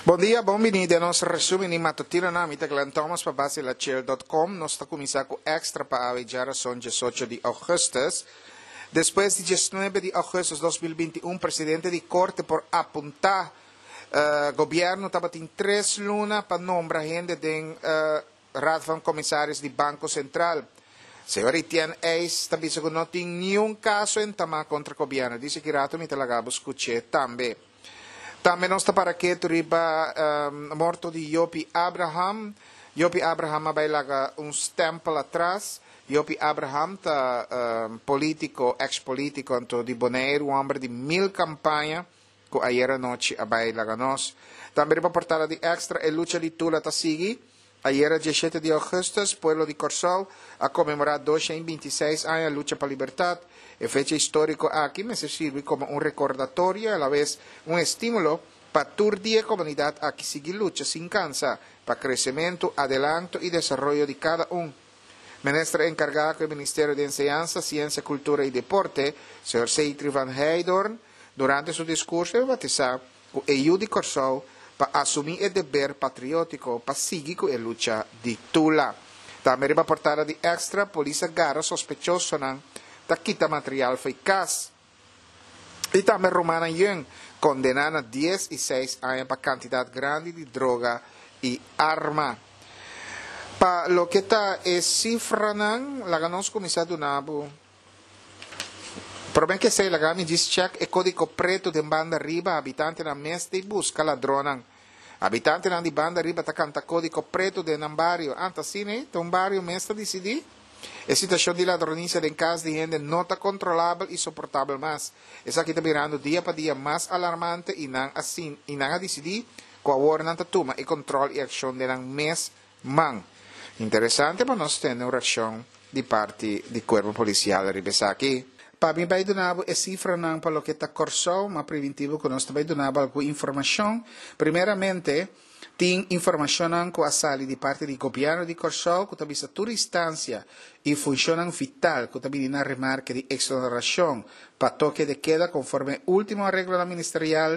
Bom dia, bem-vindo a nosso resumo matutino na amita que lantamos para base la Chill.com. Nós está começando com extra para aviar a son 18 de agosto. Depois de 19 de agosto de 2021, presidente de corte por apontar governo estava em 3 lunas para nombrar gente de Raad van Commissaris de Banco Central. Senhor Etienne Eis está dizendo que não tem nenhum caso em Tama contra o governo. Diz que rato me talagabo escutei também. Também nós está para que riba morto de Yopi Abraham. Yopi Abraham vai lá uns tempos atrás. Yopi Abraham está político, ex-político, de Bonaire, um homem de 1000 campanhas, que ayer noite vai lá nós. Também riba portada de extra, e luta de Tula está seguindo. Ayer, 17 de agosto, o pueblo de Corsol a comemorar 226 anos de luta para a liberdade. El fecha histórico aquí me sirve como un recordatorio y a la vez un estímulo para toda la comunidad a que siga lucha sin cansa para crecimiento, adelanto y desarrollo de cada uno. Ministra encargada del Ministerio de Enseñanza, Ciencia, Cultura y Deporte, señor Seitri van Heydorn, durante su discurso enfatizó que el de Corsol para asumir el deber patriótico para seguir con la lucha de Tula. También va portada de extra, policía gara sospechoso da quita material eficaz. E também Romana Young condenada a 16 anos para quantidade grande de droga e arma. Para lo que está cifra não, la ganamos comissário do Nabo. Por bem que sei, la gami diz check e código preto de banda riba, habitante na mês de busca ladrona. Habitante na de banda riba tá canta código preto de nambario. Anta sine, um barrio mês de decidir. A situação de ladronice em casa de gente não está controlável e suportável mais. Essa aqui está virando dia para dia mais alarmante e não assim, e não a decidir qual hora não toma e controle e ação de um mês man. Interessante para nós ter uma reação de parte do corpo policial ribesa aqui. Para mim vai donar a cifra não para o que está corso, mas preventivo que nós vai donar alguma informação. Primeiramente, tem informação que a sali de parte do governo de Corsol, que também toda instância e funciona vital, que também na remarca de exoneração para toque de queda conforme último arreglo ministerial,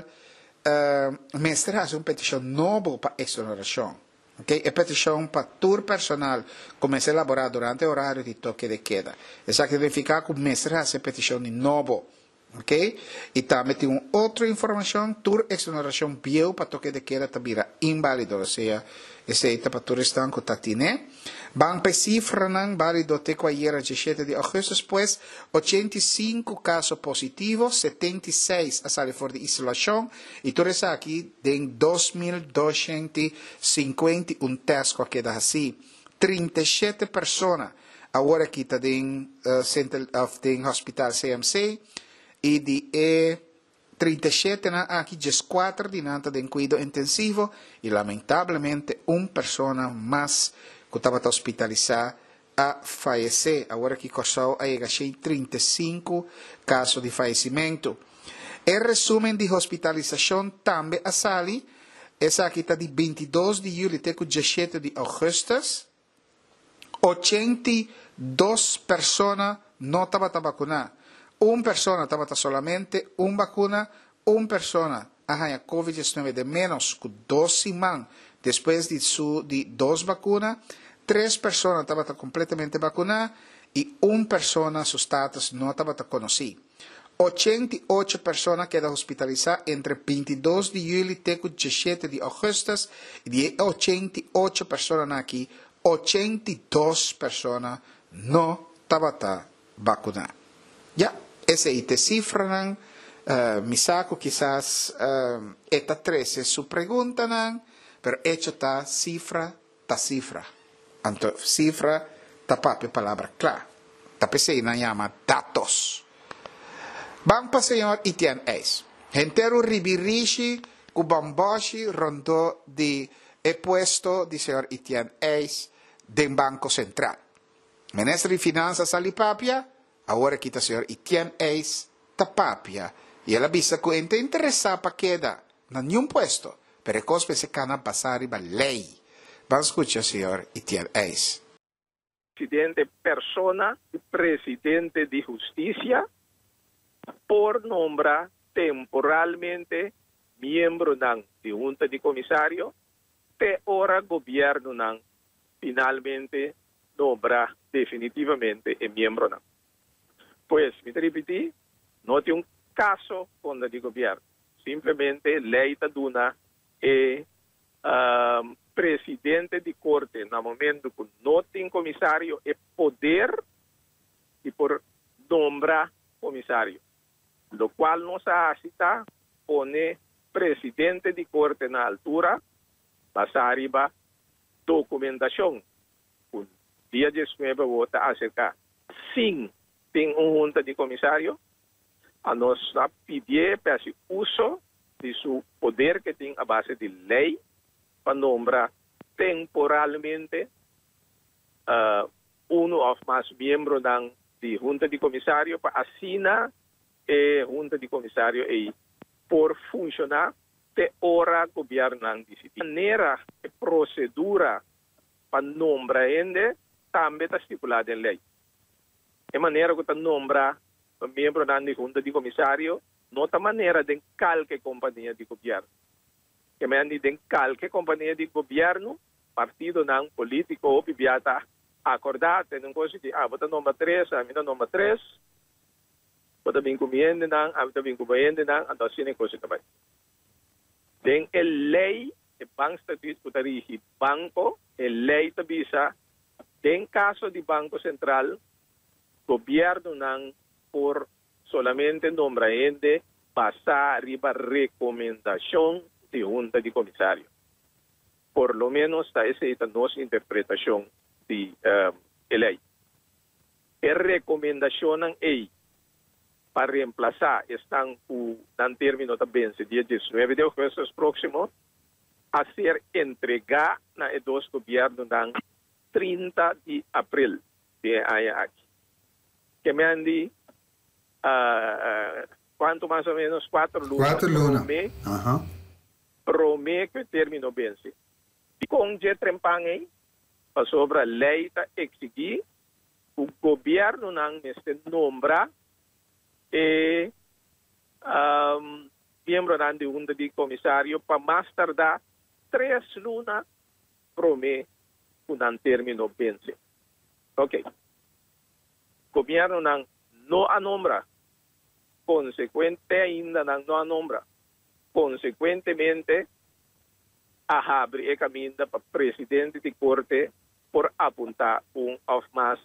mestre faz uma petição nova para exoneração. Okay? A petição para todo personal começa a elaborar durante o horário de toque de queda. Isso significa que o mestre faz a petição de novo. Ok? E também tem outra informação, toda exoneração biel para toque de queda também inválido, ou seja, esse é para todo estanco tatine. Bang pe cifra não válido até que ayer 17 de agosto, depois 85 casos positivos, 76 a sair fora de isolação, e tudo isso aqui tem 2.251 testes que queda assim, 37 pessoas agora que está em hospital CMC, e de 37 aqui 4 de nata de cuidado intensivo e lamentavelmente uma pessoa mais que estava hospitalizada a falecer. Agora que Corsol aí 35 casos de falecimento. O resumo de hospitalização também a sali, essa aqui está de 22 de julho até 17 de agosto. 82 pessoas não estavam vacunadas. Una persona estaba solamente una vacuna, una persona a COVID-19 de menos que 12 man después de 2 vacunas, 3 personas estaban completamente vacunadas y una persona sus status no estaba conocido. 88 personas quedan hospitalizadas entre 22 de julio y 17 de agosto y de 88 personas aquí, 82 personas no estaban vacunadas. Ya. Essa é a cifra, me saco quizás esta 13 su pergunta, pero hecho ta cifra. Então, cifra, ta papi palavra clara. Ta pensei na llama datos. Vamos para o senhor Etienne Eis. Entero ribirishi, cubamboshi, rondó de puesto de senhor Etienne Eis del Banco Central. Ministro de Finanças Salipapia, agora que está o senhor Etienne Eis Tapapia, e ela visa que ente interessada para queda em nenhum puesto, pero cospe se cana passar a lei. Vamos escutar o senhor Etienne Eis. Presidente persona y presidente de justicia por nombrar temporalmente miembro del de junta de comisario, te ora gobierno nang finalmente nombra definitivamente el miembro nang. Pues, me repetí, no tiene un caso con el gobierno. Simplemente ley taduna presidente de corte, en el momento que no tiene comisario, el poder y por nombrar comisario. Lo cual nos hace pone presidente de corte en la altura, pasa arriba documentación. Un día 19 vota acerca sin tener un junta de comisario, a nos pedir para el uso de su poder que tiene a base de ley para nombrar temporalmente uno o más miembros de junta de comisario para asignar junta de comisario y por funcionar de hora gobiernan de manera de procedura para nombrar también está estipulada en ley. De manera que nombra miembro de junta de comisario no de manera de cualquier compañía de gobierno. Que me han dicho en cualquier compañía de gobierno, partido político o pibiata acordado en un cosa de vota nombre 3, a mí no nombre 3, vota vincumiente a mí vincumiente entonces tiene cosa que den el ley el banco statut que rige banco, el ley te visa en caso de banco central gobierno por solamente nombramiento pasar arriba recomendación de junta de comisario. Por lo menos esa es nuestra interpretación de la ley. La recomendación para reemplazar están en términos también el día 19 de agosto próximo a ser entregada a los dos gobiernos en 30 de abril de aquí. Que me han dicho ¿cuánto más o menos? 4 lunas. 4 lunas. Promé que terminó vence. Y con je trempang sobre la ley ta exigir el gobierno nang este nombra miembro de junta de comisario para más tardar 3 lunas promé un término vence. Ok. Gobierno nang no anombra. Consecuente ainda no anombra. Consecuentemente, abre el camino para presidente de corte por apuntar un o más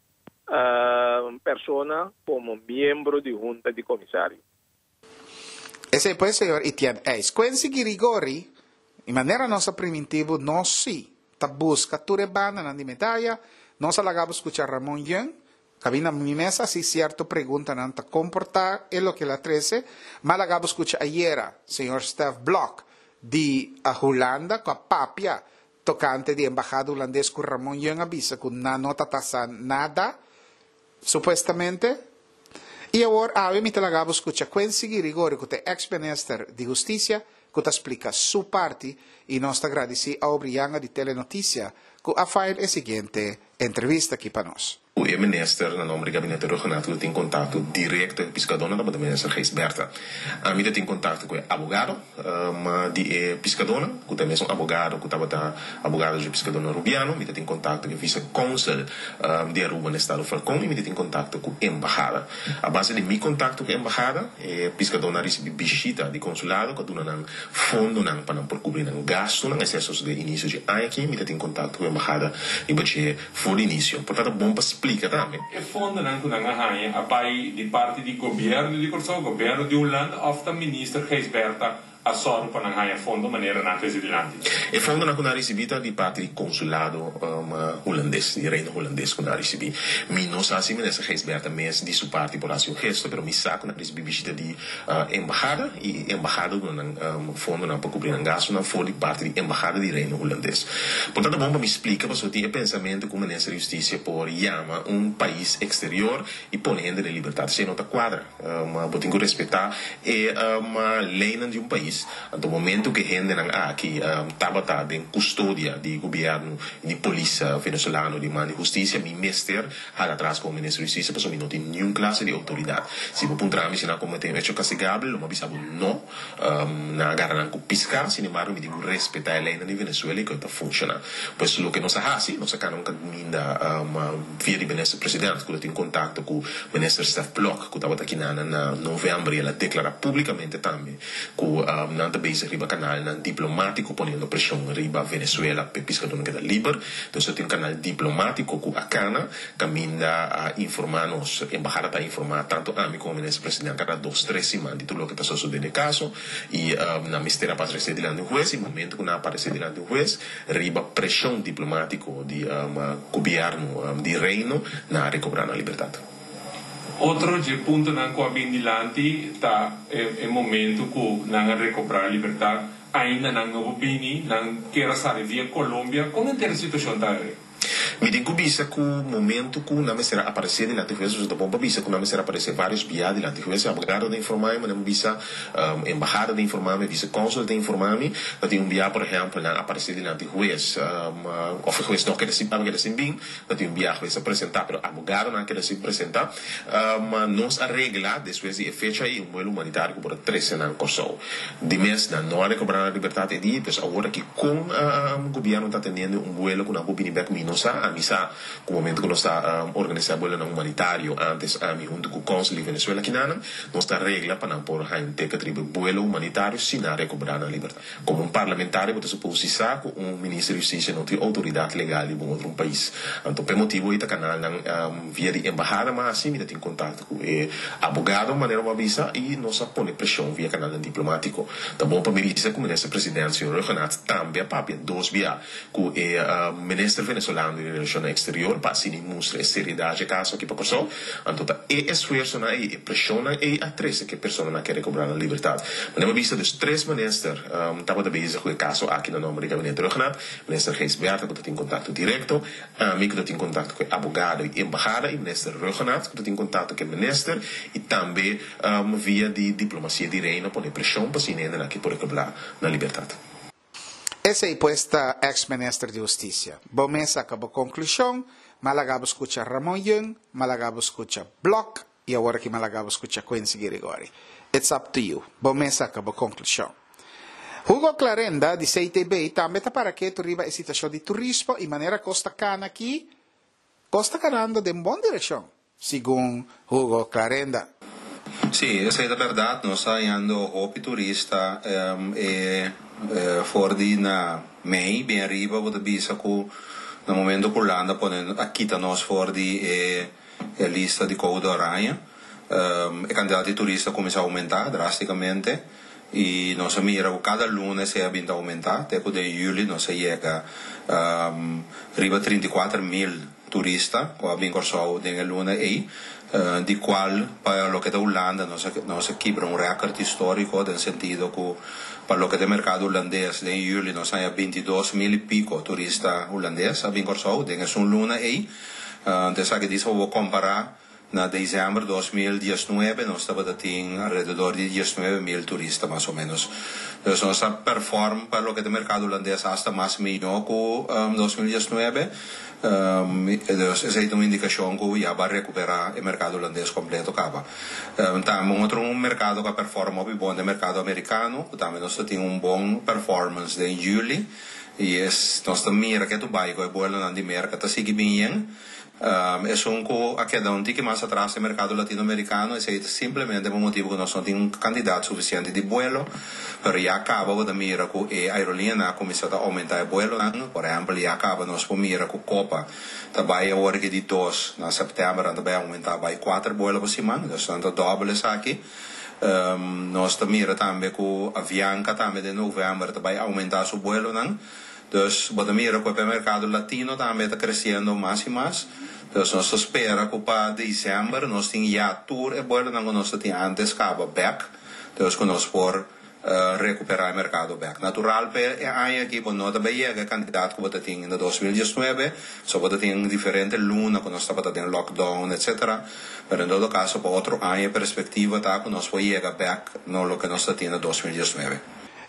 persona como miembro de junta de comisario. Ese pues, señor Etienne Eis. Conseguir rigori, in maniera nostra primitiva, no si, busca turebana na di medaglia, nos alagamos escuchar Ramón Young, cabina mi mesa, si cierto pregunta nanta comportar en lo que la 13, malagabo escucha ayer, señor Steve Block, di a Holanda, con papia, tocante di embajada holandés con Ramón Young avisa, con na nota tasa nada, supuestamente, y ahora a mi talagabo escucha conseguir rigore con te ex-minister di giustizia, que te explica su parte, y nos agradece a Obrianga di Telenoticia, que a fare el siguiente entrevista aquí para nos. O minister, na nome do gabinete regional, tem contato direto com o pescador, da ministra Geis Berta. A mim tem contato com o advogado, de pescador, que também é um advogado, que estava advogado de pescador rubiano, me tem contato com o vice-consul de Aruba no estado Falcão, e me tem contato com a embajada. A base de meu contato com a embajada, pescador na recebe visita de consulado, que dona fundo para por cobrir gasto, excessos de início de ano aqui, me tem contato com a embajada e bater for início. Portanto, bom para explica também. E fondo não kuna ngahanha a pai de parte de governo de corso governo de um land of the minister Geis Berta a soro para ngahanha fondo maneira na residente. E fondo na kuna recebita di parte di consulado holandês, di reino holandês kuna recebi. Mi non sa se minister Geis Berta mes di su parte por asio gesto, pero mi sa kuna recebi visita di embajada e embajada kuna fondo na para cobrir gasto na for di parte di embajada di reino holandês. Portanto, bom me explica para o pensamento como minister justiça por llama un país exterior e ponendo de liberdade se nota quadra, mas botingo respeitar e lei de um país país. No momento que gente aqui estava em custódia do governo, de polícia venezuelana, de mano de justiça, mi mister atrás com o ministro de justiça, porque não tem nenhuma classe de autoridade. Se você encontrar se não cometer um hecho castigable, não avisa não, na agarrar com piscar, sin embargo, me digo respeitar a lei na Venezuela e que está funcionando. Pois o que nós fazemos, nós acabamos ainda via de ministro presidente, que tem contato com o ministro Steph Bloch, que estava aqui na novembro, e ela declara publicamente também que não está bem riba canal diplomático, ponendo pressão riba Venezuela, para piscador que está livre. Então, tem um canal diplomático que a Cana caminha a informar-nos, a embajada está a informar tanto a mim como o ministro presidente cada 2-3 semanas de tudo o que está sucedendo no caso, e na mistério aparecer diante do juiz, e no momento que não aparecer diante do juiz, riba pressão diplomático de governo de reino na recobrar a liberdade. Outro ponto na qual bem dilante está é momento que não recuperar a liberdade ainda não opini não quer sair via Colômbia como é a situação está me digo bisa que o momento que não me será aparecer diante do juiz, você bom bisa que não me será aparecer vários bias diante do juiz, abogado de informar, mas não bisa embajada de informar, vice cônsul de informar, que tem bia por exemplo não aparecer diante do juiz, ou o juiz não quer se pagar assim bem, que tem bia que se apresentar, pero abogado não quer se apresentar, mas nós arregla depois de fecha aí vuelo humanitário por 3 anos corso, de mês não há cobrar a liberdade de, pues agora que com o governo está tendo vuelo com a opinião back minosa misa com o momento que nós está organizando o humanitário antes a mim junto com o cônsul de Venezuela que nós está regla para não por gente que tribu vuelo humanitário sem recobrar a liberdade como parlamentário você supõe que um ministro de justiça não tem autoridade legal em outro país então por motivo esse canal via de embajada mas assim tem contato com abogado maneira uma visa e nós põe pressão via canal diplomático tá bom para me dizer que o ministro presidente senhor Renato também papi dois via com o ministro venezuelano de relação exterior para se mostrar seriedade caso aqui para coisa então esforço na pressão na atrás que a pessoa não quer recobrar a liberdade mas na vista dos 3 ministros estava da vez com o caso aqui no nome do gabinete Renato ministro Geis Berta que tem contato direto amigo que tem contato com o abogado e embajada e ministro Renato que tem contato com o ministro e também via de diplomacia de reino por pressão para se ainda aqui por recobrar a liberdade. Essa é a ex-ministro de Justiça. Bom mês acabou a conclusão, Malagabo escuta Ramon Young, Malagabo escuta Bloch, e agora que Malagabo escuta Quincy Grigori. It's up to you. Bom mês acabou a conclusão. Hugo Clarenda, de CITB, também está para que tu riba a situação de turismo e maneira Costa Cana aqui, Costa Cana anda de boa direção, segundo Hugo Clarenda. Sì, essa é a verdade, nós estamos indo hopi turista fora na mei, bem arriba, vou dizer que no momento que Holanda ponendo aqui está nós fora de lista de Código Aranha, a quantidade de turistas começa a aumentar drasticamente e nós mira que cada lunes é a aumentar, até que de julho nós chega arriba 34.000 turistas, com a bem corso de lunes aí. Di qual para lo que da Holanda nos quebra un record histórico nel sentido que para lo que del mercado holandés de julio nos hay 22.000 y pico turistas holandeses a Bincorso de es un luna ahí entonces aquí dice voy a comparar na diciembre 2019 nos estaba teniendo alrededor de 19.000 turistas más o menos entonces nos performa para lo que del mercado holandés hasta más millón que 2019 essa é uma indicação que já vai recuperar o mercado holandês completo acaba. Também outro mercado que performa bem bom é o mercado americano, também nós temos bom performance em julho e nós também que Dubai que é bom na de mercado sigue bem. É um que aqui dá tique mais atrás do mercado latino-americano e é simplesmente por motivo que nós não temos um candidato suficiente de vuelo, mas já acaba da mira que a aerolínea começou a aumentar o vuelo, por exemplo, já acaba nós por mira que Copa também agora que de 2 na setembro também aumentar vai 4 vuelos por semana, então está doble isso aqui. Nós também também que a Avianca também de novembro também aumentar seu vuelo, dus wat meer ook op het mercado latino também está crescendo mais e mais. Dus nós espera que para dezembro nós tenhamos já tour e bueno não nós tínhamos antes acaba back. Dus que nós por recuperar o mercado back. Natural pe aí aqui por nós também é candidato que você tinha em 2019, só você tinha diferente luna que nós estava tendo lockdown etc. Mas em todo caso para outro ano perspectiva tá que nós foi chegar back no lo que nós tinha em 2019.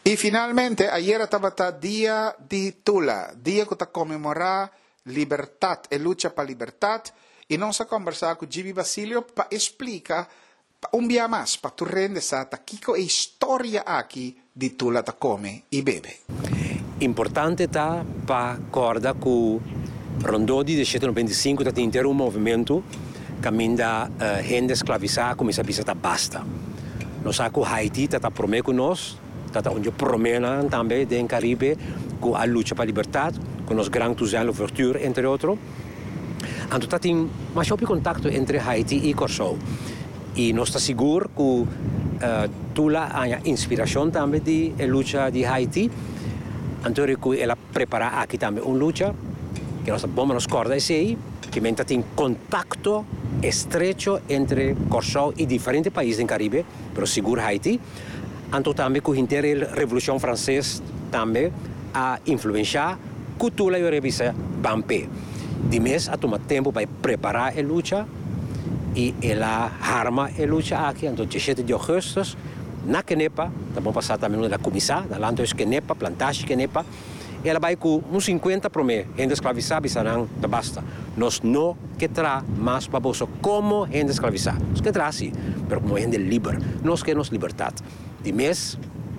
Y finalmente, ayer estaba el Día de Tula, día que está conmemora libertad, lucha para libertad. Y nos ha conversado con Gibi Basilio para explicar un día más, para tu rende sata, kiko historia aquí de Tula ta come y bebe. Importante está para acordar que Rondô de 1995 está inteiro um movimento que ainda gente escravizada começa a pensar basta. Nós sabemos que Haiti está prometendo nós, está onde promena também do Caribe com a luta para a liberdade, com os grandes Toussaint Louverture, entre outros. Então tem mais contato entre Haiti e Curaçao. E nós estamos seguros que Tula há inspiração também de luta de Haiti. Então ela prepara aqui também uma luta que nós vamos nos acordar aí, que tem contato estreito entre Curaçao e diferentes países do Caribe, mas seguro Haiti. Então também com a inteira Revolução Francesa também a influenciar que Tula e a revista Bampé. De mês a tomar tempo para preparar a luta e ela arma a luta aqui, então 17 de agosto, na Kenepa, vamos passar também na comissão, na Lantos Kenepa, plantagem Kenepa, ela vai com uns 50 promê, gente escravizada, bisarão, da basta. Nós não queremos mais baboso como gente escravizada. Nós queremos sim, mas como gente livre, nós queremos liberdade. De mês,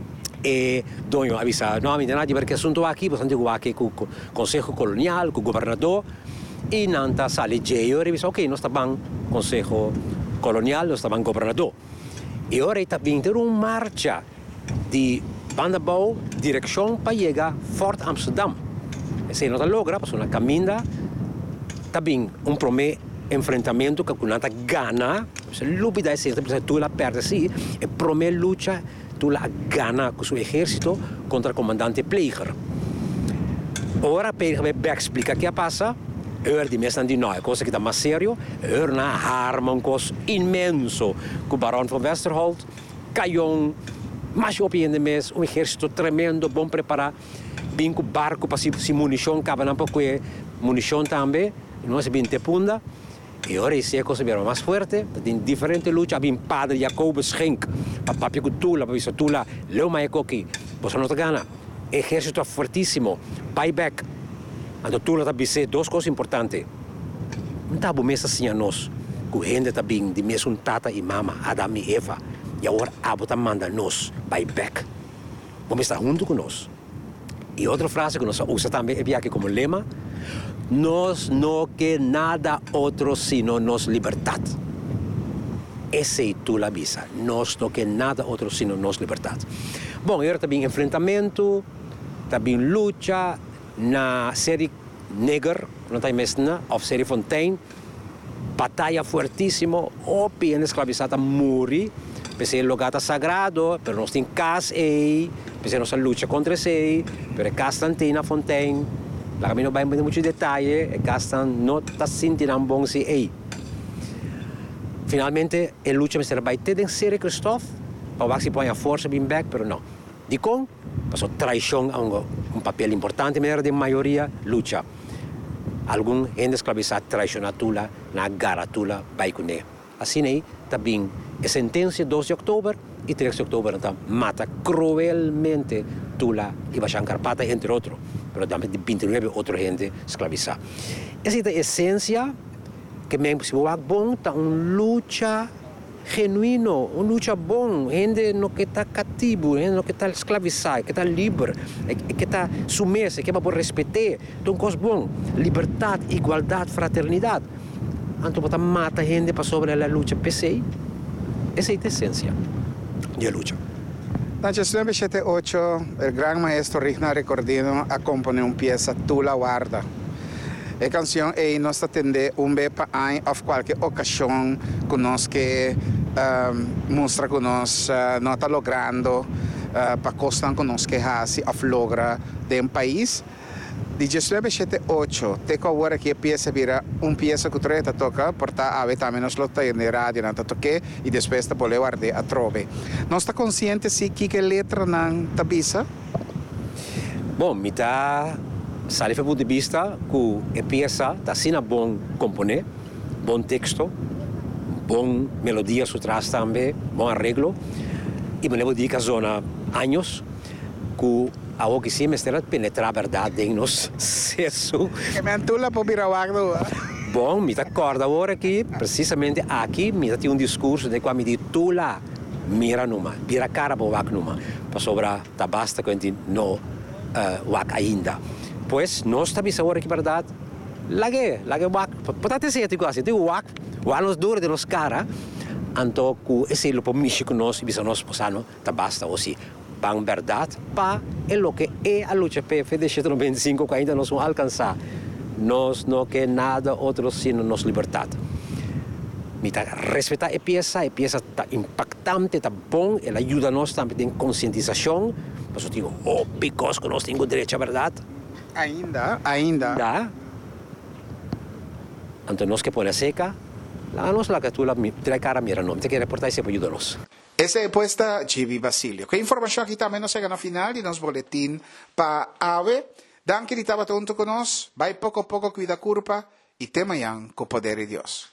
Donho avisa, não há nada de ver que assunto aqui, você tem que aqui com o Conselho Colonial, com o governador, e nanta sale jeio, revisa, ok, nós estamos Conselho Colonial, nós estamos governador. E agora está vindo uma marcha de Bandabou, direção para chegar a Fort Amsterdam. E se nós logramos uma caminhada, está vindo promê enfrentamento que nós gana, se lúbida é sempre, tu la perde sim, e promê luta, tu la gana com seu exército contra o comandante Pleiger. Agora, para explicar o que passa, de meestal die nou, coisa que está mais sério, na arma um coisa imenso, com o Barão von Westerholt, Cajon, mas op in de mês, exército tremendo, bom preparado, bem com barco para se munição, cabe não pouco munição também, não é bem tepunda, e agora esse é coisa mais forte, tem diferente luta, bem Padre Jacobus Schenk, para papi com Tula, para isso Tula, leu mais aqui, você não está gana, exército é fortíssimo, buyback. Então, Tula está dizendo duas coisas importantes. Não está bom mesmo assim a nós, que a gente está bem de mesmo tata e mama, Adam e Eva, e agora a Abo está mandando nós, buyback. Vamos estar junto com nós. E outra frase que nós usamos também é aqui como lema, nós não queremos nada outro senão nossa liberdade. Esse é Tula avisa, nós não queremos nada outro senão nossa liberdade. Bom, agora está bem enfrentamento, está bem luta, na série Neger, não tem mais nada, ou série Fontaine, batalha fortíssima, o piano escravizado morre, pensei em lugar sagrado, mas nós temos casa aí, pensei nossa luta contra isso, mas Constantina Fontaine, lá não vai muito detalhe, e Castan não está sentindo um bom se aí. Finalmente, a luta vai ter em série Christophe, para que se põe a força bem back, mas não. De com, passou traição a um papel importante, mas de maioria luta. Algum gente escravizado traiciona Tula, na gara Tula, vai com ele. Assim aí, também, a sentença 12 de outubro e 13 de outubro, então, mata cruelmente Tula e Baixan Carpata, entre outros. Mas também de 29 outra gente escravizada. Essa é a essência que mesmo se for bom, está uma luta genuíno, uma luta bom, gente não que está cativo, gente não que está escravizado, que está livre, que está submissa, que é para respeitar, então coisa bom, liberdade, igualdade, fraternidade. Então para matar gente para sobre a luta PC, essa é a essência da luta. Na 1978, o grande maestro Rigna Recordino a componer uma peça Tula Guarda. A canção é nós atender bem para ou qualquer ocasião que nós que mostra que nós não está logrando para costar que nós que hasi of logra de país. De 1978, te agora que a peça vira peça que treta toca, porta ave também nós lota na rádio não toque e depois te pode guardar a trove. Nós está consciente se que letra não tabisa? Bom, me tá Sale do ponto de vista que a peça está sendo bom componer, bom texto, bom melodia por trás também, bom arreglo. E me lembro de que zona anos, que a que sim estera penetrar a verdade em nós sesso. Que me antula po birawagdo. Bom, me acorda agora que precisamente aqui me tem discurso de quando me diz tu lá mira numa, vira cara para o wak numa, para sobra tá basta que a gente não wak ainda. Pois nós estamos agora que verdade, lage wak, pode ser que assim, tem wak nos dura de nos cara, então que esse é o pomicho que nós bisa nós posano, tá basta assim. Para verdade, para é o que é a luta PF de 195 que ainda nós vamos alcançar. Nós não quer nada outro sino nossa liberdade. Me respeitar a peça está impactante, está bom, ela ajuda nós também em conscientização, mas eu digo, picos que nós temos direito à verdade. Ainda. Dá. Então nós que põe a seca, nós lá que tu lá tira cara mira não, tem que reportar isso para ajudar nós. Essa é a posta Gibi Basilio. Que informação aqui também nós chegamos no final de nosso boletim para AVE. Dan que estava junto com nós, vai pouco a pouco cuida curva e tema com o poder de Deus.